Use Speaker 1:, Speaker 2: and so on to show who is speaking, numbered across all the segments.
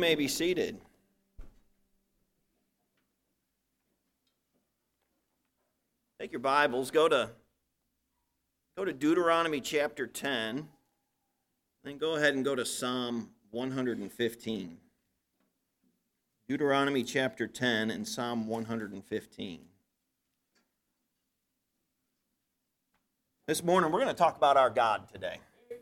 Speaker 1: may be seated. Take your Bibles, go to Deuteronomy chapter 10, then go ahead and go to Psalm 115. Deuteronomy chapter 10 and Psalm 115. This morning we're going to talk about our God today.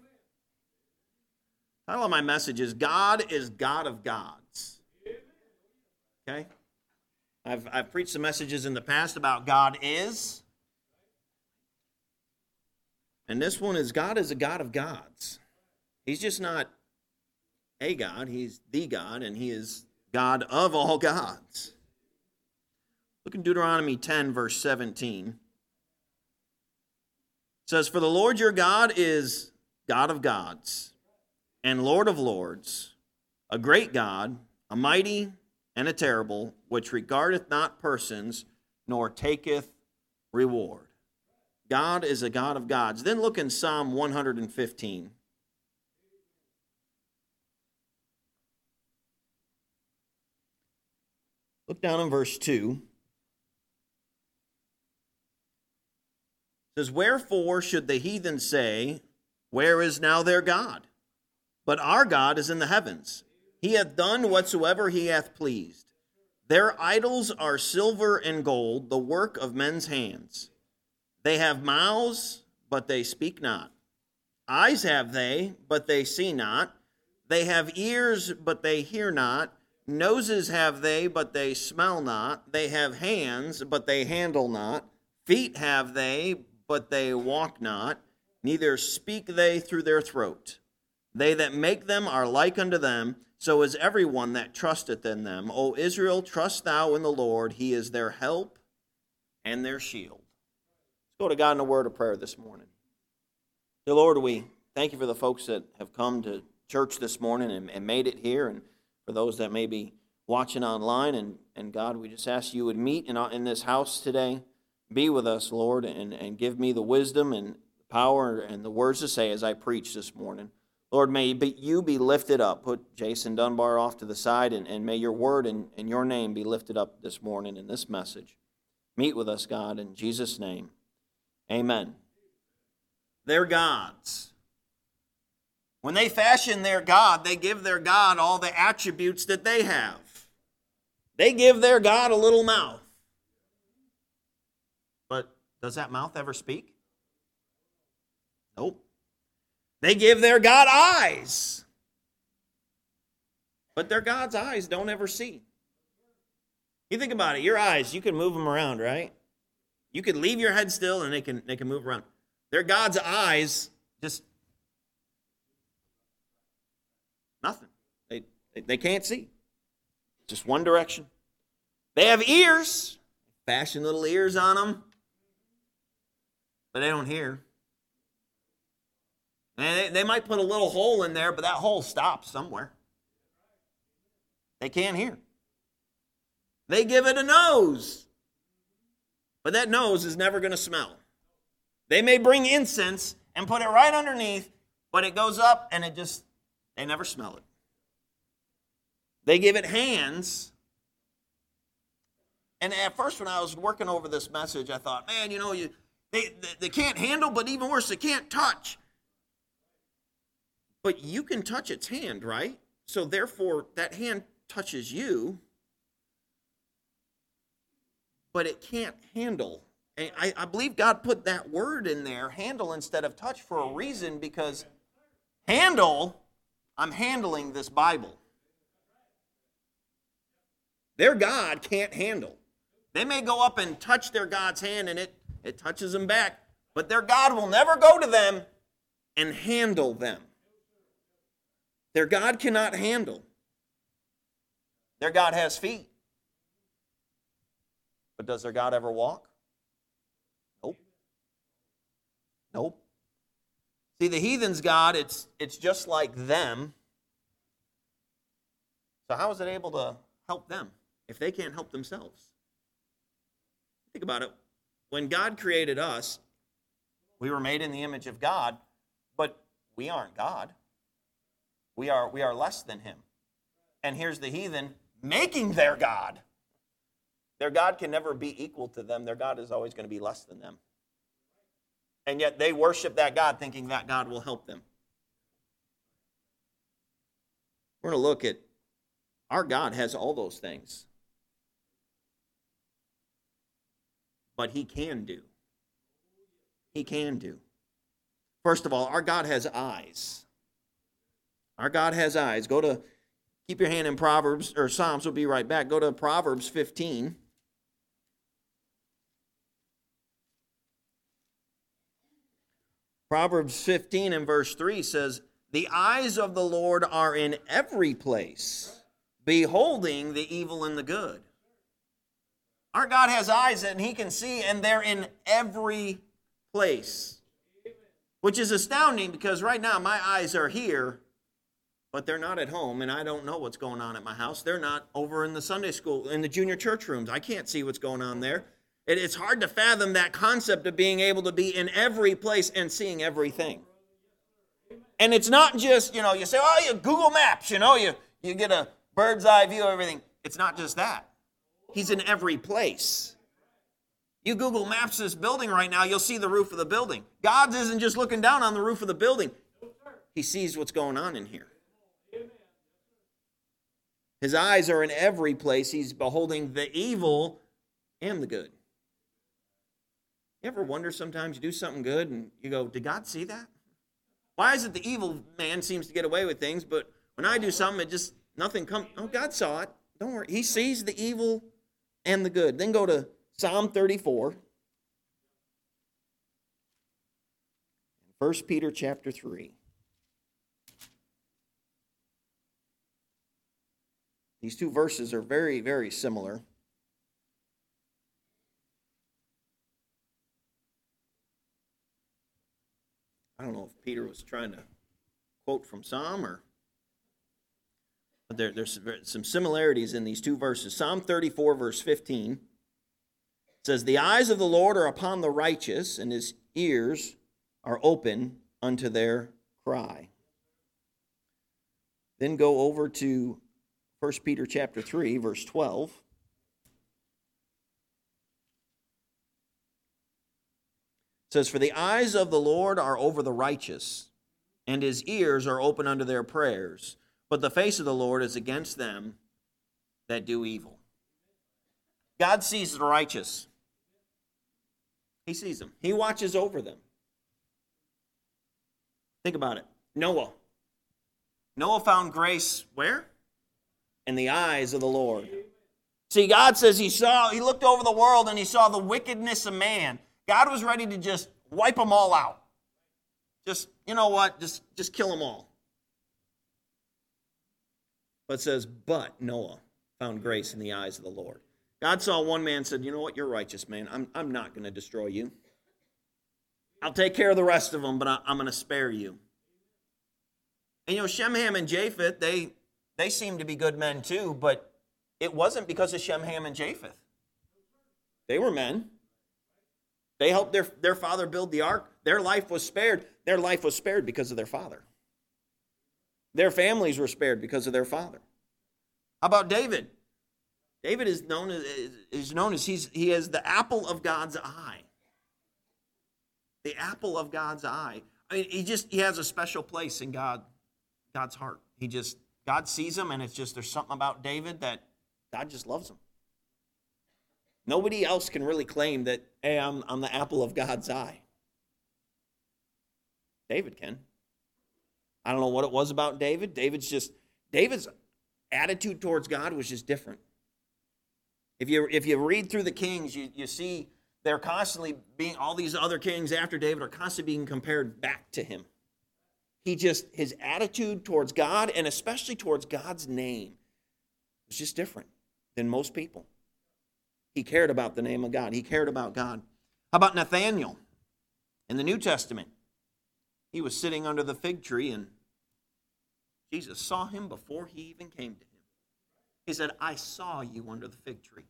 Speaker 1: The title of my message is God of Gods. Okay? I've preached some messages in the past about God is. And this one is God is a God of gods. He's just not a God, he's the God, and he is God of all gods. Look in Deuteronomy 10, verse 17. It says, "For the Lord your God is God of gods, and Lord of lords, a great God, a mighty and a terrible, which regardeth not persons, nor taketh reward." God is a God of gods. Then look in Psalm 115. Look down in verse 2. It says, "Wherefore should the heathen say, Where is now their God? But our God is in the heavens. He hath done whatsoever he hath pleased. Their idols are silver and gold, the work of men's hands. They have mouths, but they speak not. Eyes have they, but they see not. They have ears, but they hear not. Noses have they, but they smell not. They have hands, but they handle not. Feet have they, but they walk not. Neither speak they through their throat. They that make them are like unto them, so is every one that trusteth in them. O Israel, trust thou in the Lord. He is their help and their shield." Let's go to God in a word of prayer this morning. Dear Lord, we thank you for the folks that have come to church this morning and made it here, and for those that may be watching online. And God, we just ask you would meet in this house today. Be with us, Lord, and give me the wisdom and power and the words to say as I preach this morning. Lord, may you be lifted up. Put Jason Dunbar off to the side, and may your word and your name be lifted up this morning in this message. Meet with us, God, in Jesus' name. Amen. They're gods. When they fashion their God, they give their God all the attributes that they have. They give their God a little mouth. But does that mouth ever speak? Nope. They give their God eyes. But their God's eyes don't ever see. You think about it, your eyes, you can move them around, right? You could leave your head still and they can move around. Their God's eyes just nothing. They can't see. Just one direction. They have ears. Fashion little ears on them. But they don't hear. And they might put a little hole in there, but that hole stops somewhere. They can't hear. They give it a nose. But that nose is never going to smell. They may bring incense and put it right underneath, but it goes up and they never smell it. They give it hands. And at first when I was working over this message, I thought, man, they can't handle, but even worse, they can't touch. But you can touch its hand, right? So therefore, that hand touches you, but it can't handle. And I believe God put that word in there, handle instead of touch, for a reason, because handle, I'm handling this Bible. Their God can't handle. They may go up and touch their God's hand, and it touches them back, but their God will never go to them and handle them. Their God cannot handle. Their God has feet. But does their God ever walk? Nope. Nope. See, the heathen's God, it's just like them. So how is it able to help them if they can't help themselves? Think about it. When God created us, we were made in the image of God, but we aren't God. We are less than him. And here's the heathen making their God. Their God can never be equal to them. Their God is always going to be less than them. And yet they worship that God thinking that God will help them. We're going to look at our God has all those things. But he can do. He can do. First of all, our God has eyes. Our God has eyes. Keep your hand in Proverbs, or Psalms, we'll be right back. Go to Proverbs 15. Proverbs 15 and verse 3 says, "The eyes of the Lord are in every place, beholding the evil and the good." Our God has eyes and he can see, and they're in every place. Which is astounding because right now my eyes are here, but they're not at home, and I don't know what's going on at my house. They're not over in the Sunday school, in the junior church rooms. I can't see what's going on there. It's hard to fathom that concept of being able to be in every place and seeing everything. And it's not just, you say, oh, you Google Maps, you get a bird's eye view of everything. It's not just that. He's in every place. You Google Maps this building right now, you'll see the roof of the building. God isn't just looking down on the roof of the building. He sees what's going on in here. His eyes are in every place. He's beholding the evil and the good. You ever wonder sometimes you do something good and you go, did God see that? Why is it the evil man seems to get away with things, but when I do something, nothing comes. Oh, God saw it. Don't worry. He sees the evil and the good. Then go to Psalm 34. 1 Peter chapter 3. These two verses are very, very similar. I don't know if Peter was trying to quote from Psalm but there's some similarities in these two verses. Psalm 34, verse 15 says, "The eyes of the Lord are upon the righteous, and his ears are open unto their cry." Then go over to 1 Peter chapter 3, verse 12. It says, "For the eyes of the Lord are over the righteous, and his ears are open unto their prayers. But the face of the Lord is against them that do evil." God sees the righteous. He sees them. He watches over them. Think about it. Noah. Noah found grace where? In the eyes of the Lord. See, God says he looked over the world and he saw the wickedness of man. God was ready to just wipe them all out. Just, you know what? Just kill them all. But it says, but Noah found grace in the eyes of the Lord. God saw one man and said, you know what? You're righteous, man. I'm not going to destroy you. I'll take care of the rest of them, but I'm going to spare you. And Shem, Ham, and Japheth, they seem to be good men too, but it wasn't because of Shem, Ham, and Japheth. They were men. They helped their father build the ark. Their life was spared. Their life was spared because of their father. Their families were spared because of their father. How about David? David is known as he is the apple of God's eye. The apple of God's eye. I mean, he has a special place in God's heart. God sees him, and there's something about David that God just loves him. Nobody else can really claim that, hey, I'm the apple of God's eye. David can. I don't know what it was about David. David's attitude towards God was just different. If you read through the kings, you see they're constantly being, all these other kings after David are constantly being compared back to him. His attitude towards God, and especially towards God's name, was just different than most people. He cared about the name of God. He cared about God. How about Nathaniel in the New Testament? He was sitting under the fig tree, and Jesus saw him before he even came to him. He said, I saw you under the fig tree.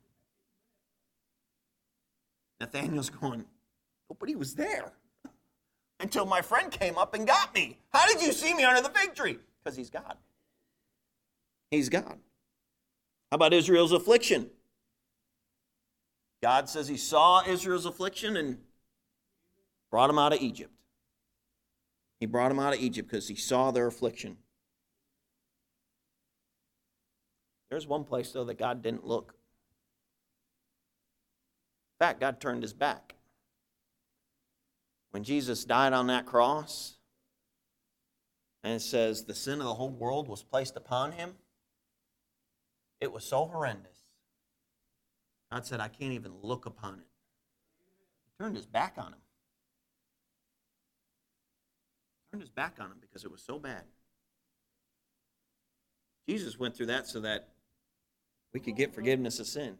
Speaker 1: Nathaniel's going, nobody was there until my friend came up and got me. How did you see me under the fig tree? Because he's God. He's God. How about Israel's affliction? God says he saw Israel's affliction and brought them out of Egypt. He brought them out of Egypt because he saw their affliction. There's one place, though, that God didn't look. In fact, God turned his back. When Jesus died on that cross, and it says the sin of the whole world was placed upon him, it was so horrendous. God said, I can't even look upon it. He turned his back on him. Turned his back on him because it was so bad. Jesus went through that so that we could get forgiveness of sin.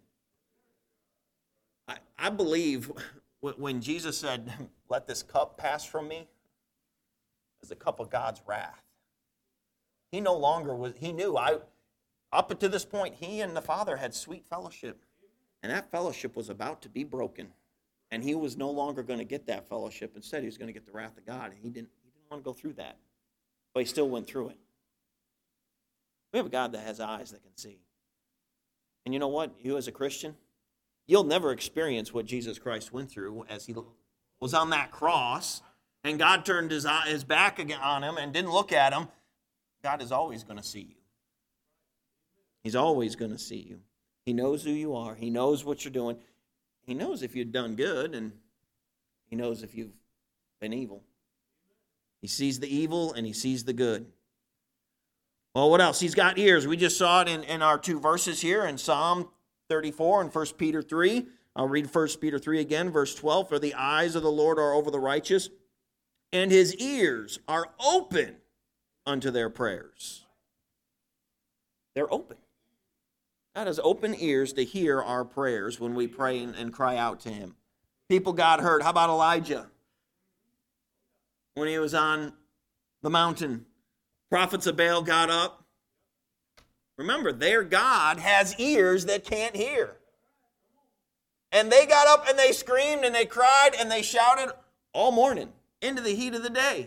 Speaker 1: I believe when Jesus said, let this cup pass from me, it was a cup of God's wrath. He no longer was, he knew, up to this point, he and the Father had sweet fellowship. And that fellowship was about to be broken. And he was no longer going to get that fellowship. Instead, he was going to get the wrath of God. And he didn't want to go through that. But he still went through it. We have a God that has eyes that can see. And you know what? You as a Christian, you'll never experience what Jesus Christ went through as he was on that cross. And God turned his back on him and didn't look at him. God is always going to see you. He's always going to see you. He knows who you are. He knows what you're doing. He knows if you've done good, and he knows if you've been evil. He sees the evil, and he sees the good. Well, what else? He's got ears. We just saw it in our two verses here in Psalm 34 and 1 Peter 3. I'll read 1 Peter 3 again, verse 12. For the eyes of the Lord are over the righteous, and his ears are open unto their prayers. They're open. God has open ears to hear our prayers when we pray and cry out to him. People got hurt. How about Elijah? When he was on the mountain, prophets of Baal got up. Remember, their God has ears that can't hear. And they got up and they screamed and they cried and they shouted all morning into the heat of the day.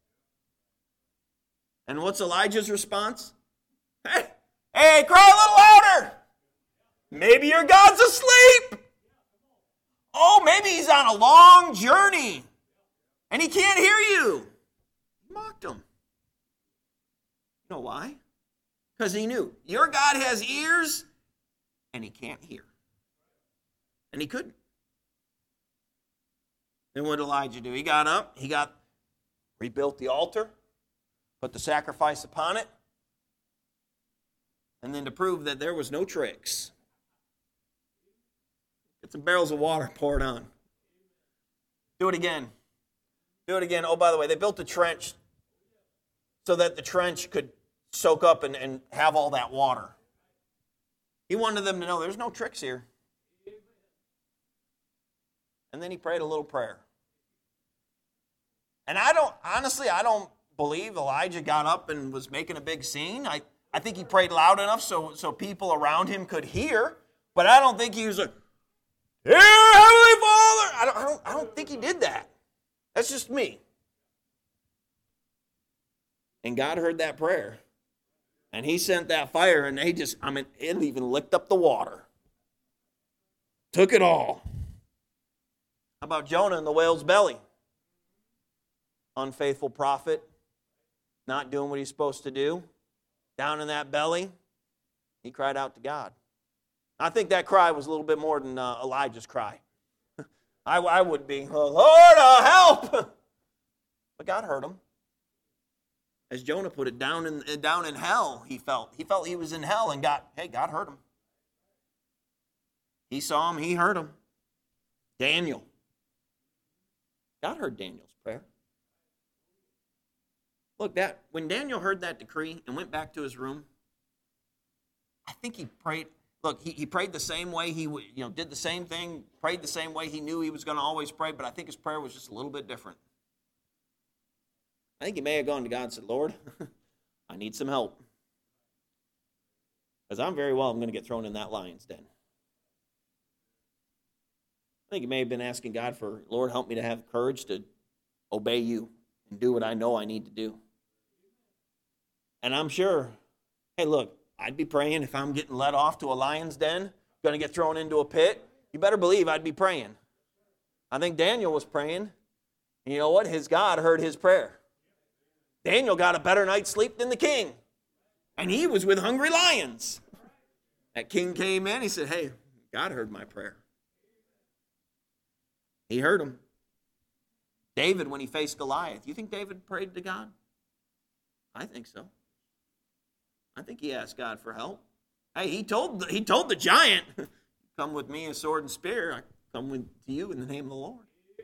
Speaker 1: And what's Elijah's response? Hey, cry a little louder. Maybe your God's asleep. Oh, maybe he's on a long journey and he can't hear you. He mocked him. You know why? Because he knew your God has ears and he can't hear. And he couldn't. Then what did Elijah do? He got up, rebuilt the altar, put the sacrifice upon it, and then to prove that there was no tricks, get some barrels of water poured on. Do it again. Do it again. Oh, by the way, they built a trench so that the trench could soak up and have all that water. He wanted them to know there's no tricks here. And then he prayed a little prayer. And I don't believe Elijah got up and was making a big scene. I think he prayed loud enough so people around him could hear, but I don't think he was like, "Dear Heavenly Father." I don't think he did that. That's just me. And God heard that prayer. And he sent that fire, and it even licked up the water. Took it all. How about Jonah in the whale's belly? Unfaithful prophet, not doing what he's supposed to do. Down in that belly, he cried out to God. I think that cry was a little bit more than Elijah's cry. I would be, "Oh, Lord, help!" But God heard him. As Jonah put it, down in hell, he felt he was in hell, and God heard him. He saw him, he heard him. Daniel. God heard Daniel's prayer. Look, when Daniel heard that decree and went back to his room, I think he prayed. Look, he prayed the same way. He did the same thing, prayed the same way he knew he was going to always pray, but I think his prayer was just a little bit different. I think he may have gone to God and said, "Lord, I need some help. Because I'm going to get thrown in that lion's den." I think he may have been asking God for, "Lord, help me to have courage to obey you and do what I know I need to do." And I'm sure, hey, look, I'd be praying if I'm getting let off to a lion's den, going to get thrown into a pit. You better believe I'd be praying. I think Daniel was praying. And you know what? His God heard his prayer. Daniel got a better night's sleep than the king. And he was with hungry lions. That king came in. He said, hey, God heard my prayer. He heard him. David, when he faced Goliath, you think David prayed to God? I think so. I think he asked God for help. Hey, he told the giant, come with me, a sword and spear. I come with you in the name of the Lord.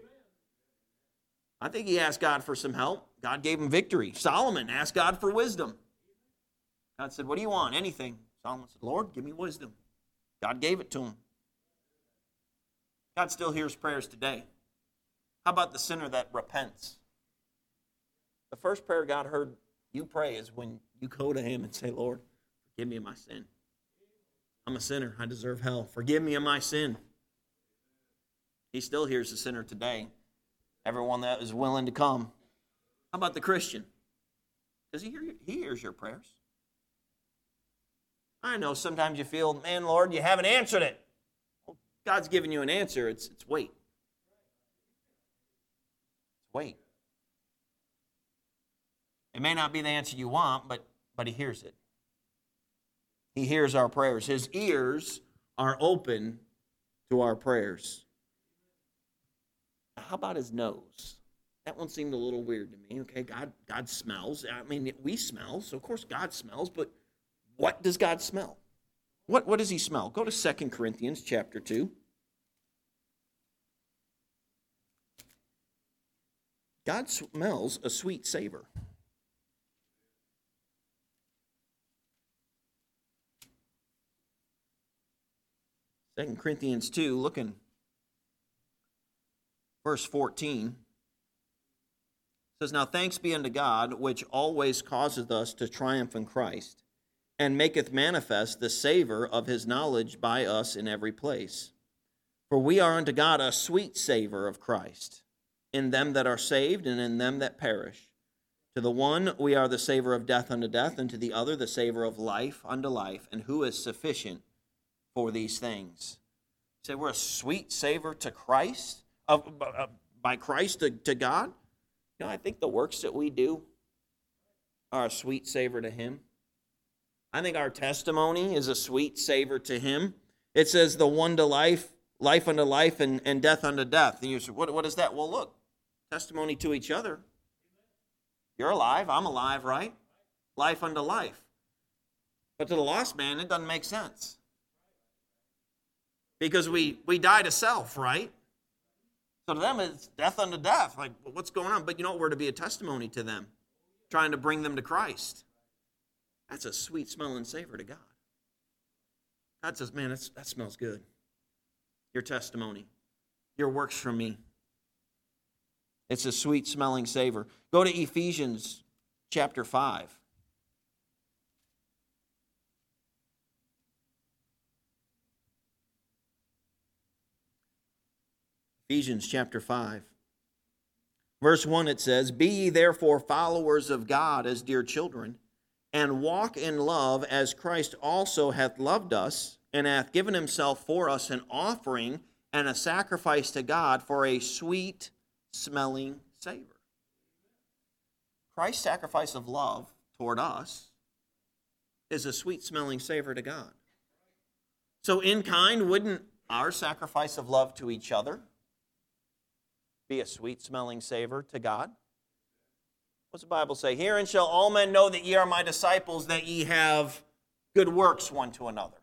Speaker 1: I think he asked God for some help. God gave him victory. Solomon asked God for wisdom. God said, what do you want? Anything. Solomon said, Lord, give me wisdom. God gave it to him. God still hears prayers today. How about the sinner that repents? The first prayer God heard you pray is when you go to him and say, Lord, forgive me of my sin. I'm a sinner. I deserve hell. Forgive me of my sin. He still hears the sinner today. Everyone that is willing to come. How about the Christian? Does he hears your prayers? I know sometimes you feel, man, Lord, you haven't answered it. Well, God's given you an answer. It's wait. Wait. It may not be the answer you want, but he hears it. He hears our prayers. His ears are open to our prayers. How about his nose? That one seemed a little weird to me. Okay, God smells. I mean, we smell, so of course God smells, but what does God smell? What does he smell? Go to 2 Corinthians chapter 2. God smells a sweet savor. Second Corinthians 2, look in verse 14. It says, now thanks be unto God, which always causeth us to triumph in Christ, and maketh manifest the savor of his knowledge by us in every place. For we are unto God a sweet savor of Christ, in them that are saved and in them that perish. To the one we are the savor of death unto death, and to the other the savor of life unto life. And who is sufficient for these things? Say we're a sweet savor to Christ, by Christ to God. You know, I think the works that we do are a sweet savor to him. I think our testimony is a sweet savor to him. It says the one to life, life unto life, and death unto death. And you say, what is that? Well, look, testimony to each other. You're alive, I'm alive, right? Life unto life. But to the lost man, it doesn't make sense. Because we die to self, right? So to them, it's death unto death. Like, what's going on? But you know what? We're to be a testimony to them, trying to bring them to Christ. That's a sweet smelling savor to God. God says, man, that smells good. Your testimony, your works from me. It's a sweet smelling savor. Go to Ephesians chapter 5. Ephesians chapter 5. Verse 1 it says, be ye therefore followers of God as dear children, and walk in love as Christ also hath loved us, and hath given himself for us an offering and a sacrifice to God for a sweet smelling savor. Christ's sacrifice of love toward us is a sweet smelling savor to God. So in kind, wouldn't our sacrifice of love to each other be a sweet smelling savor to God? What's the Bible say? Herein shall all men know that ye are my disciples, that ye have good works one to another.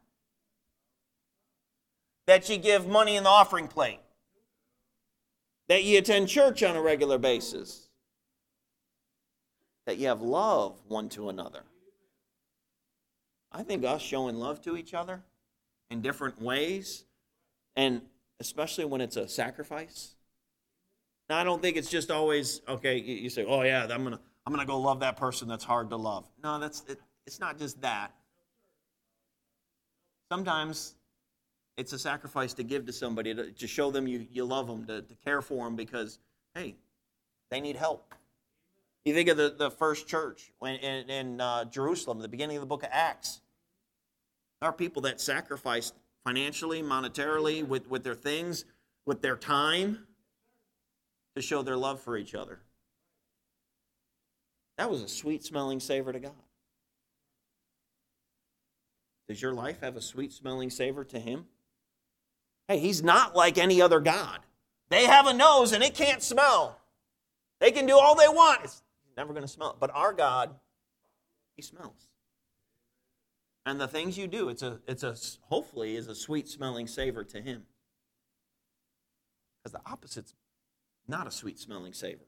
Speaker 1: That ye give money in the offering plate. That ye attend church on a regular basis. That ye have love one to another. I think us showing love to each other in different ways, and especially when it's a sacrifice. Now, I don't think it's just always, okay, you say, oh yeah, I'm gonna go love that person that's hard to love. No, it's not just that. Sometimes it's a sacrifice to give to somebody, to show them you love them, to care for them because, hey, they need help. You think of the first church in Jerusalem, the beginning of the book of Acts. There are people that sacrifice financially, monetarily, with their things, with their time, to show their love for each other. That was a sweet-smelling savor to God. Does your life have a sweet-smelling savor to him? Hey, he's not like any other God. They have a nose and it can't smell. They can do all they want. It's never going to smell. But our God, he smells. And the things you do, hopefully is a sweet-smelling savor to him. Because the opposite's not a sweet-smelling savor.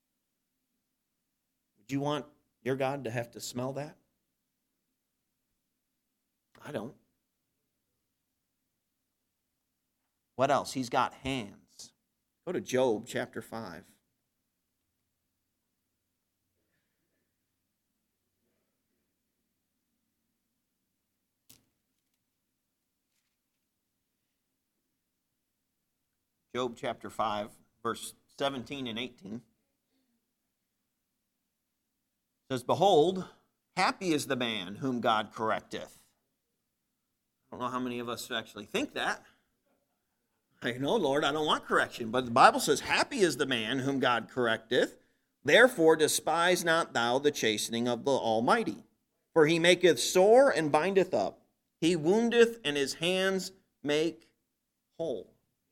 Speaker 1: Would you want your God to have to smell that? I don't. What else? He's got hands. Go to Job chapter 5. Job chapter 5, verse 17 and 18. Says, behold, happy is the man whom God correcteth. I don't know how many of us actually think that. I know, Lord, I don't want correction. But the Bible says, happy is the man whom God correcteth. Therefore despise not thou the chastening of the Almighty. For he maketh sore and bindeth up. He woundeth and his hands make whole.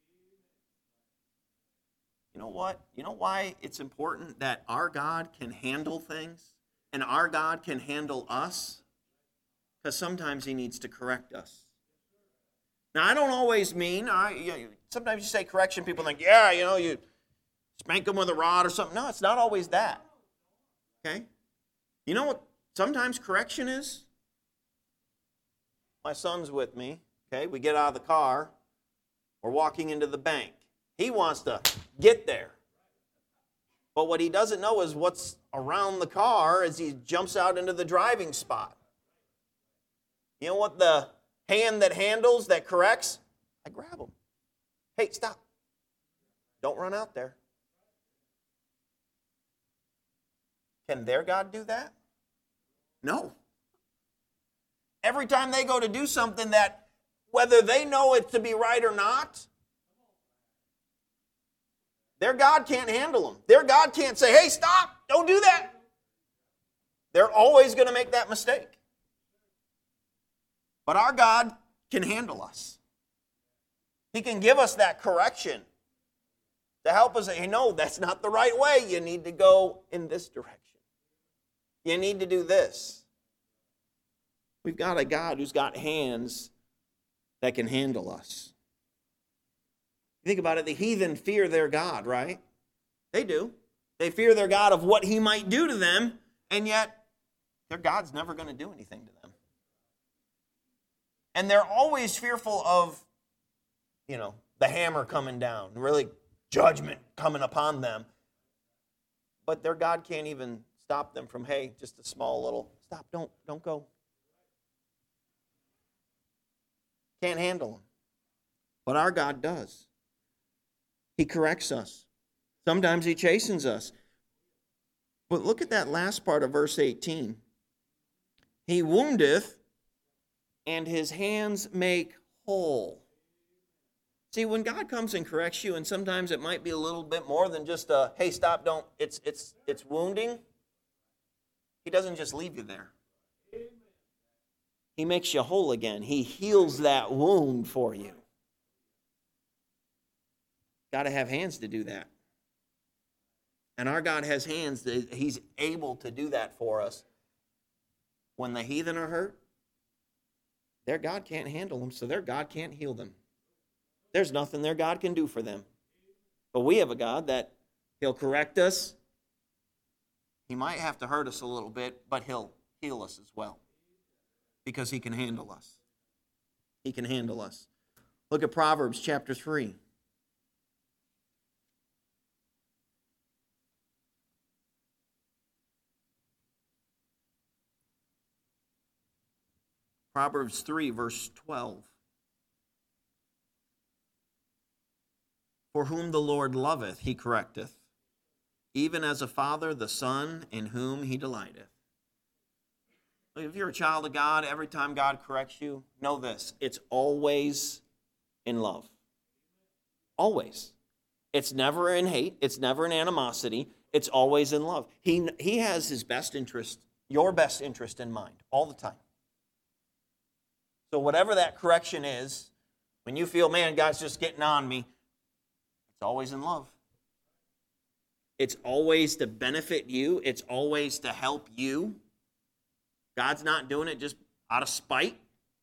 Speaker 1: You know what? You know why it's important that our God can handle things and our God can handle us? Because sometimes he needs to correct us. Now, I don't always mean, sometimes you say correction, people think, you spank them with a rod or something. No, it's not always that. Okay? You know what sometimes correction is? My son's with me. Okay? We get out of the car. We're walking into the bank. He wants to get there. But what he doesn't know is what's around the car as he jumps out into the driving spot. You know what the hand that handles, that corrects? I grab him. Hey, stop. Don't run out there. Can their God do that? No. Every time they go to do something that, whether they know it to be right or not, their God can't handle them. Their God can't say, hey, stop, don't do that. They're always going to make that mistake. But our God can handle us. He can give us that correction to help us say, hey, no, that's not the right way. You need to go in this direction. You need to do this. We've got a God who's got hands that can handle us. Think about it, the heathen fear their God, right? They do. They fear their God of what he might do to them, and yet their God's never going to do anything to them. And they're always fearful of, the hammer coming down, really judgment coming upon them. But their God can't even stop them from, hey, just a small little, stop, don't go. Can't handle them. But our God does. He corrects us. Sometimes he chastens us. But look at that last part of verse 18. He woundeth, and his hands make whole. See, when God comes and corrects you, and sometimes it might be a little bit more than just a, hey, stop, don't, it's wounding. He doesn't just leave you there. He makes you whole again. He heals that wound for you. Got to have hands to do that. And our God has hands that he's able to do that for us. When the heathen are hurt, their God can't handle them, so their God can't heal them. There's nothing their God can do for them. But we have a God that he'll correct us. He might have to hurt us a little bit, but he'll heal us as well. Because he can handle us. He can handle us. Look at Proverbs chapter 3. Proverbs 3, verse 12. For whom the Lord loveth, he correcteth, even as a father the son in whom he delighteth. If you're a child of God, every time God corrects you, know this. It's always in love. Always. It's never in hate. It's never in animosity. It's always in love. He has his best interest, your best interest in mind, all the time. So whatever that correction is, when you feel, man, God's just getting on me, it's always in love. It's always to benefit you. It's always to help you. God's not doing it just out of spite.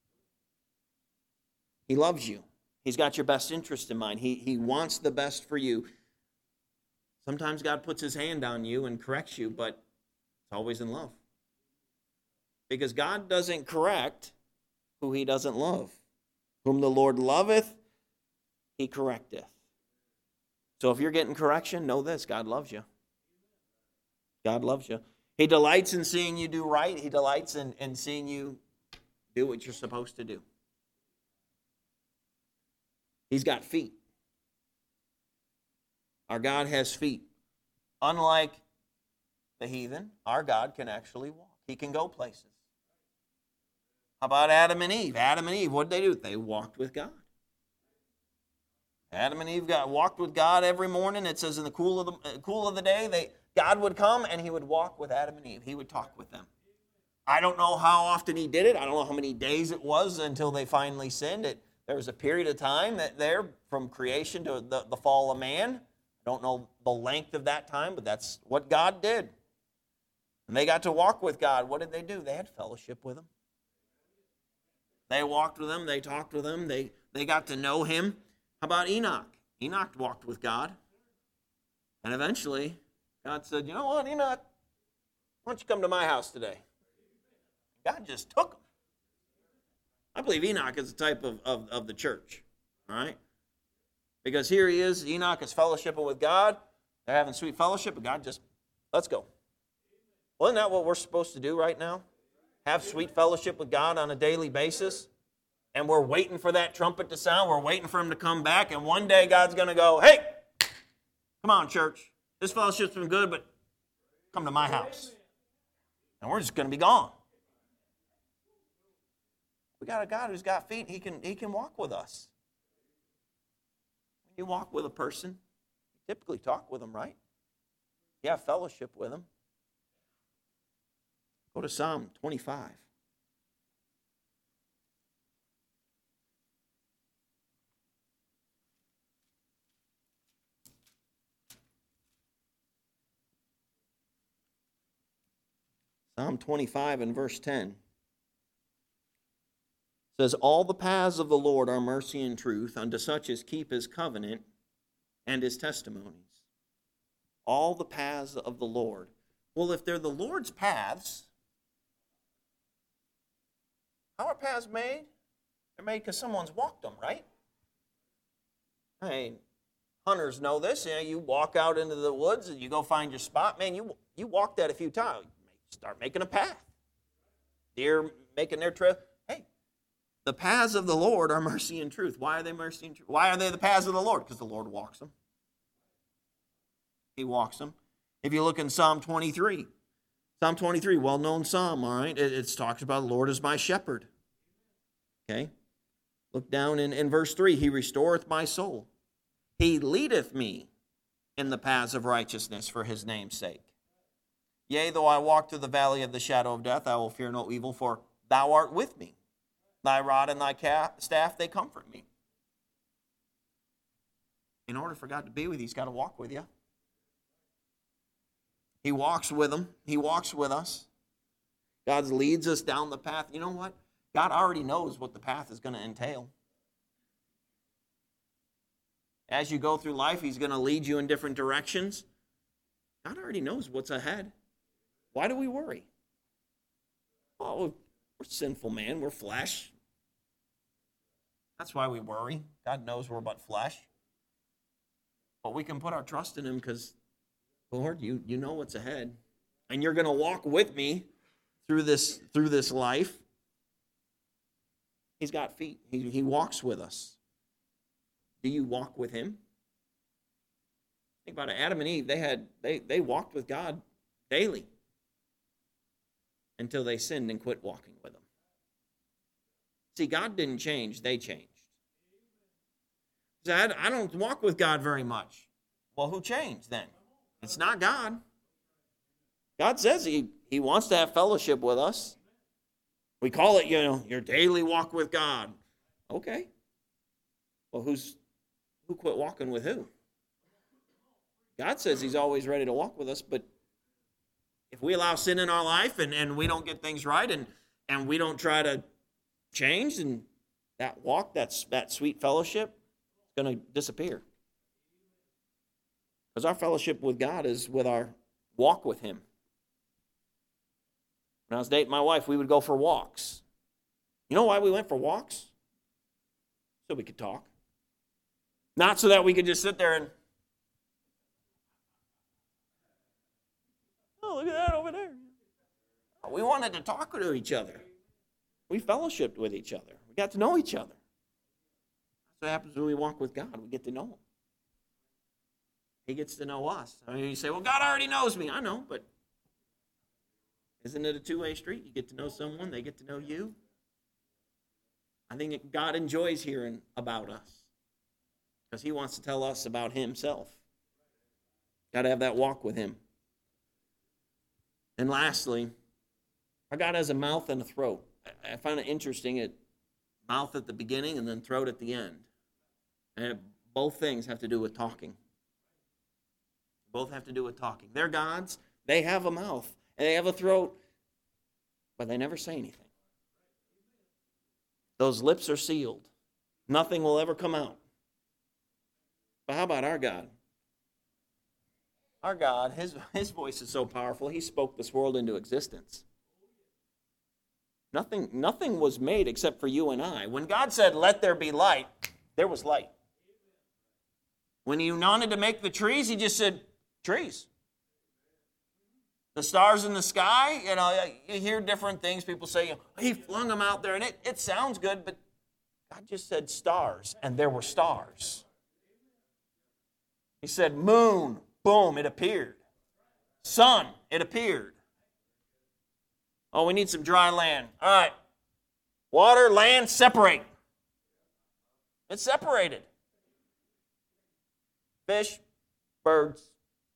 Speaker 1: He loves you. He's got your best interest in mind. He wants the best for you. Sometimes God puts his hand on you and corrects you, but it's always in love. Because God doesn't correct who he doesn't love. Whom the Lord loveth, he correcteth. So if you're getting correction, know this, God loves you. God loves you. He delights in seeing you do right. He delights in seeing you do what you're supposed to do. He's got feet. Our God has feet. Unlike the heathen, our God can actually walk. He can go places. How about Adam and Eve? Adam and Eve, what did they do? They walked with God. Adam and Eve walked with God every morning. It says in the cool of the day, God would come and he would walk with Adam and Eve. He would talk with them. I don't know how often he did it. I don't know how many days it was until they finally sinned. There was a period of time from creation to the fall of man. I don't know the length of that time, but that's what God did. And they got to walk with God. What did they do? They had fellowship with him. They walked with him. They talked with him. They got to know him. How about Enoch? Enoch walked with God. And eventually, God said, you know what, Enoch? Why don't you come to my house today? God just took him. I believe Enoch is a type of the church. All right? Because here he is. Enoch is fellowshipping with God. They're having sweet fellowship, but God just, let's go. Well, isn't that what we're supposed to do right now? Have sweet fellowship with God on a daily basis? And we're waiting for that trumpet to sound. We're waiting for him to come back. And one day God's going to go, hey, come on, church. This fellowship's been good, but come to my house. And we're just going to be gone. We got a God who's got feet. He can walk with us. When you walk with a person, you typically talk with them, right? You have fellowship with them. Go to Psalm 25. Psalm 25 and verse 10 says, all the paths of the Lord are mercy and truth unto such as keep his covenant and his testimonies. All the paths of the Lord. Well, if they're the Lord's paths, how are paths made? They're made because someone's walked them, right? I mean, hunters know this. You walk out into the woods and you go find your spot. Man, you walk that a few times. Start making a path. Deer making their trail. Hey, the paths of the Lord are mercy and truth. Why are they mercy and truth? Why are they the paths of the Lord? Because the Lord walks them. He walks them. If you look in Psalm 23, well-known psalm, all right? It talks about the Lord is my shepherd. Okay? Look down in verse 3. He restoreth my soul. He leadeth me in the paths of righteousness for his name's sake. Yea, though I walk through the valley of the shadow of death, I will fear no evil, for thou art with me. Thy rod and thy staff, they comfort me. In order for God to be with you, he's got to walk with you. He walks with them. He walks with us. God leads us down the path. You know what? God already knows what the path is going to entail. As you go through life, he's going to lead you in different directions. God already knows what's ahead. Why do we worry? Oh, we're sinful, man. We're flesh. That's why we worry. God knows we're but flesh. But we can put our trust in him because, Lord, you know what's ahead. And you're going to walk with me through this life. He's got feet. He walks with us. Do you walk with him? Think about it. Adam and Eve, they walked with God daily. until they sinned and quit walking with him. See, God didn't change, they changed. I don't walk with God very much. Well, who changed then? It's not God. God says he wants to have fellowship with us. We call it, your daily walk with God. Okay. Well, who quit walking with who? God says he's always ready to walk with us, but if we allow sin in our life and we don't get things right and we don't try to change, and that walk, that sweet fellowship is going to disappear. Because our fellowship with God is with our walk with him. When I was dating my wife, we would go for walks. You know why we went for walks? So we could talk. Not so that we could just sit there and, oh, look at that over there. We wanted to talk to each other. We fellowshiped with each other. We got to know each other. That's what happens when we walk with God. We get to know him. He gets to know us. I mean, you say, well, God already knows me. I know, but isn't it a two-way street? You get to know someone, they get to know you. I think God enjoys hearing about us because he wants to tell us about himself. Got to have that walk with him. And lastly, our God has a mouth and a throat. I find it interesting, mouth at the beginning and then throat at the end. And both things have to do with talking. Both have to do with talking. They're gods. They have a mouth and they have a throat, but they never say anything. Those lips are sealed. Nothing will ever come out. But how about our God? Our God, his voice is so powerful, he spoke this world into existence. Nothing was made except for you and I. When God said, let there be light, there was light. When he wanted to make the trees, he just said, trees. The stars in the sky, you hear different things. People say, he flung them out there, and it sounds good, but God just said stars, and there were stars. He said moon, boom, it appeared. Sun, it appeared. Oh, we need some dry land. All right. Water, land, separate. It's separated. Fish, birds.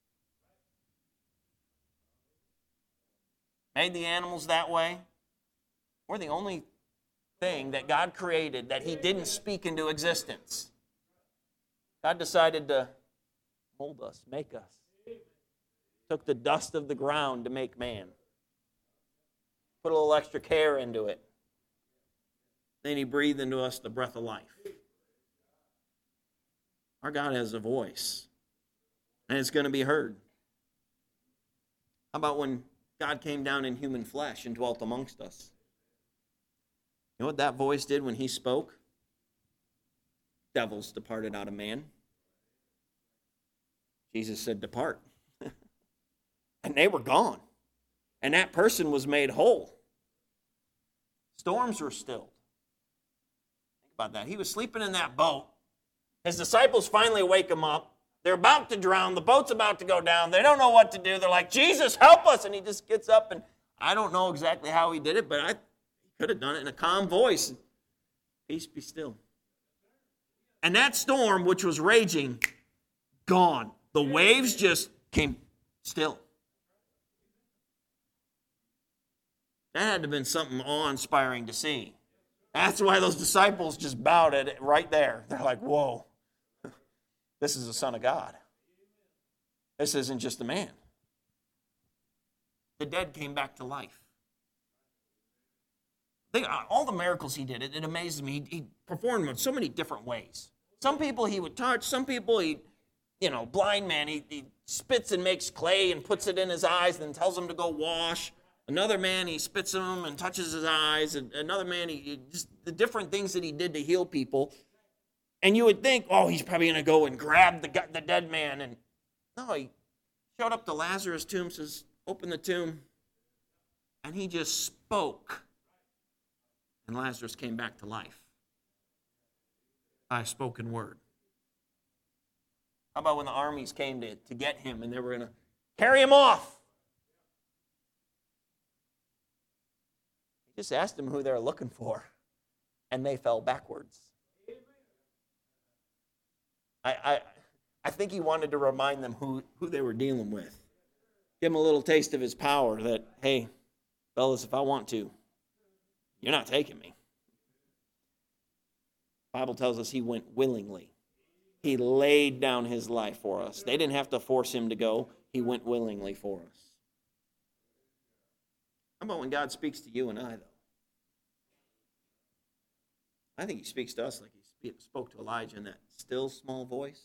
Speaker 1: Made the animals that way. We're the only thing that God created that he didn't speak into existence. God decided to mold us, make us. Took the dust of the ground to make man. Put a little extra care into it. Then he breathed into us the breath of life. Our God has a voice, and it's going to be heard. How about when God came down in human flesh and dwelt amongst us? You know what that voice did when he spoke? Devils departed out of man. Jesus said, depart. And they were gone. And that person was made whole. Storms were stilled. Think about that. He was sleeping in that boat. His disciples finally wake him up. They're about to drown. The boat's about to go down. They don't know what to do. They're like, Jesus, help us. And he just gets up, and I don't know exactly how he did it, but he could have done it in a calm voice. Peace be still. And that storm, which was raging, gone. The waves just came still. That had to have been something awe-inspiring to see. That's why those disciples just bowed at it right there. They're like, whoa, this is the Son of God. This isn't just a man. The dead came back to life. Think all the miracles he did, it amazes me. He performed them in so many different ways. Some people he would touch, some people blind man, he spits and makes clay and puts it in his eyes and tells him to go wash. Another man, he spits in him and touches his eyes. And another man, he just the different things that he did to heal people. And you would think, oh, he's probably going to go and grab the dead man. And no, he showed up to Lazarus' tomb, says, open the tomb. And he just spoke. And Lazarus came back to life by a spoken word. How about when the armies came to get him and they were going to carry him off? Just asked them who they're looking for, and they fell backwards. I think he wanted to remind them who they were dealing with. Give them a little taste of his power that, hey, fellas, if I want to, you're not taking me. The Bible tells us he went willingly. He laid down his life for us. They didn't have to force him to go. He went willingly for us. How about when God speaks to you and I, though? I think he speaks to us like he spoke to Elijah in that still, small voice.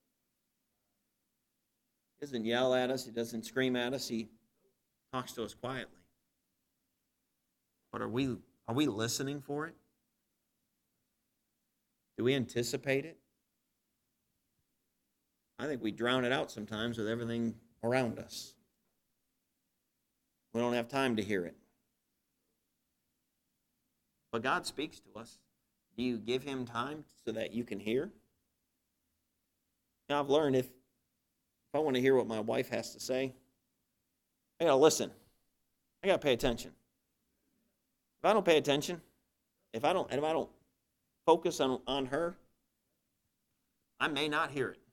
Speaker 1: He doesn't yell at us. He doesn't scream at us. He talks to us quietly. But are we listening for it? Do we anticipate it? I think we drown it out sometimes with everything around us. We don't have time to hear it. But God speaks to us. Do you give him time so that you can hear? Now, I've learned if I want to hear what my wife has to say, I got to listen. I got to pay attention. If I don't pay attention, if I don't focus on her, I may not hear it.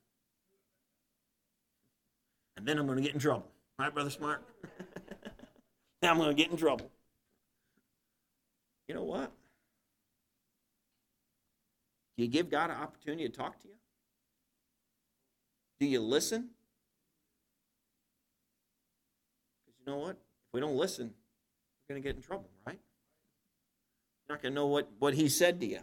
Speaker 1: And then I'm going to get in trouble. Right, Brother Smart? Now I'm going to get in trouble. You know what? Do you give God an opportunity to talk to you? Do you listen? Because you know what? If we don't listen, we're going to get in trouble, right? You're not going to know what he said to you.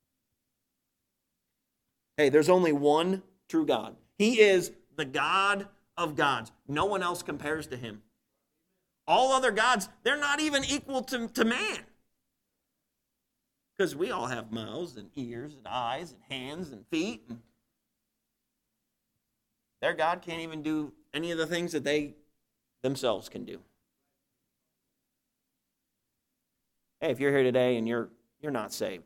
Speaker 1: Hey, there's only one true God. He is the God of gods. No one else compares to him. All other gods, they're not even equal to man. Because we all have mouths and ears and eyes and hands and feet. And their God can't even do any of the things that they themselves can do. Hey, if you're here today and you're not saved,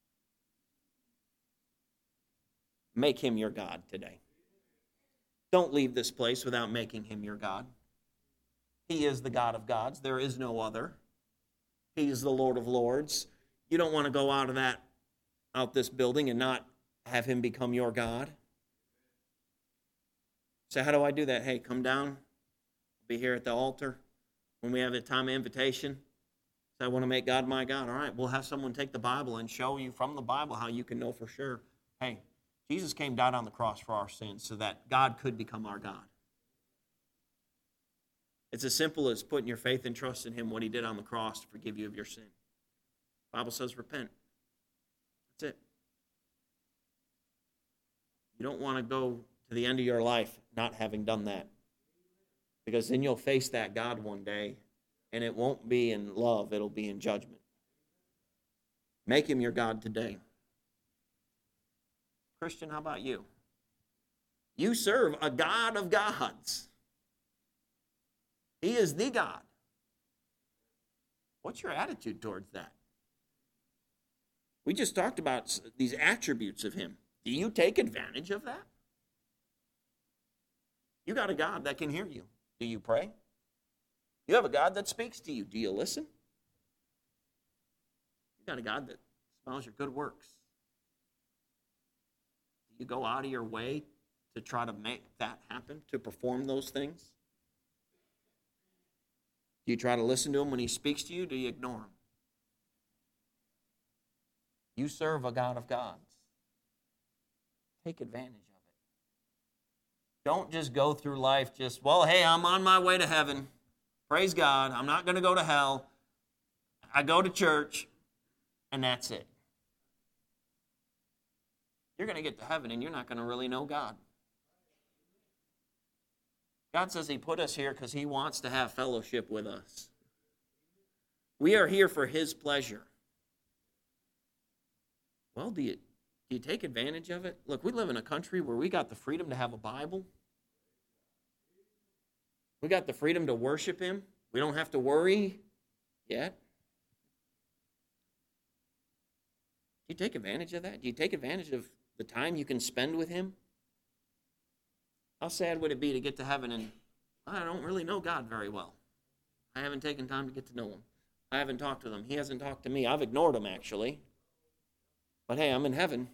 Speaker 1: make him your God today. Don't leave this place without making him your God. He is the God of gods. There is no other. He is the Lord of lords. You don't want to go out this building and not have him become your God. So how do I do that? Hey, come down. I'll be here at the altar when we have a time of invitation. So I want to make God my God. All right, we'll have someone take the Bible and show you from the Bible how you can know for sure. Hey, Jesus came down on the cross for our sins so that God could become our God. It's as simple as putting your faith and trust in him, what he did on the cross to forgive you of your sin. The Bible says repent. That's it. You don't want to go to the end of your life not having done that. Because then you'll face that God one day, and it won't be in love, it'll be in judgment. Make him your God today. Christian, how about you? You serve a God of gods. He is the God. What's your attitude towards that? We just talked about these attributes of him. Do you take advantage of that? You got a God that can hear you. Do you pray? You have a God that speaks to you. Do you listen? You got a God that smells your good works. Do you go out of your way to try to make that happen, to perform those things? Do you try to listen to him when he speaks to you? Do you ignore him? You serve a God of gods. Take advantage of it. Don't just go through life just, well, hey, I'm on my way to heaven. Praise God. I'm not going to go to hell. I go to church, and that's it. You're going to get to heaven, and you're not going to really know God. God says he put us here because he wants to have fellowship with us. We are here for his pleasure. Well, do you take advantage of it? Look, we live in a country where we got the freedom to have a Bible. We got the freedom to worship him. We don't have to worry yet. Do you take advantage of that? Do you take advantage of the time you can spend with him? How sad would it be to get to heaven and I don't really know God very well. I haven't taken time to get to know him. I haven't talked with him. He hasn't talked to me. I've ignored him, actually. But hey, I'm in heaven.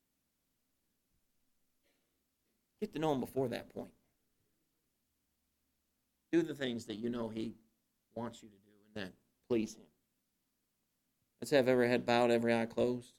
Speaker 1: Get to know him before that point. Do the things that you know he wants you to do and that please him. Let's have every head bowed, every eye closed.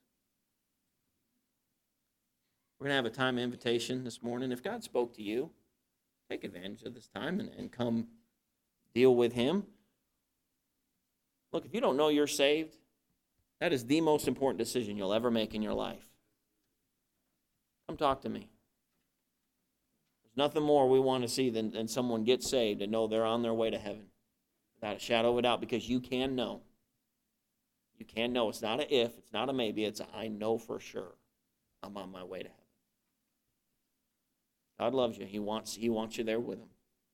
Speaker 1: We're going to have a time of invitation this morning. If God spoke to you, take advantage of this time and come deal with him. Look, if you don't know you're saved, that is the most important decision you'll ever make in your life. Come talk to me. There's nothing more we want to see than someone get saved and know they're on their way to heaven without a shadow of a doubt, because you can know. You can know. It's not a if, it's not a maybe, it's a I know for sure I'm on my way to heaven. God loves you. He wants you there with him.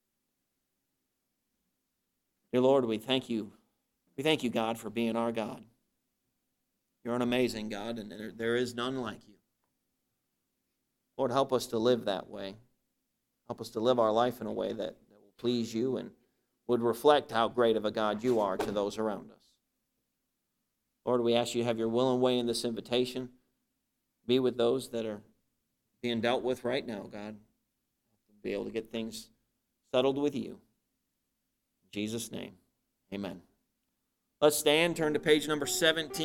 Speaker 1: Dear Lord, we thank you. We thank you, God, for being our God. You're an amazing God, and there is none like you. Lord, help us to live that way. Help us to live our life in a way that will please you and would reflect how great of a God you are to those around us. Lord, we ask you to have your will and way in this invitation. Be with those that are being dealt with right now, God. Be able to get things settled with you. In Jesus' name, amen. Let's stand, turn to page number 17.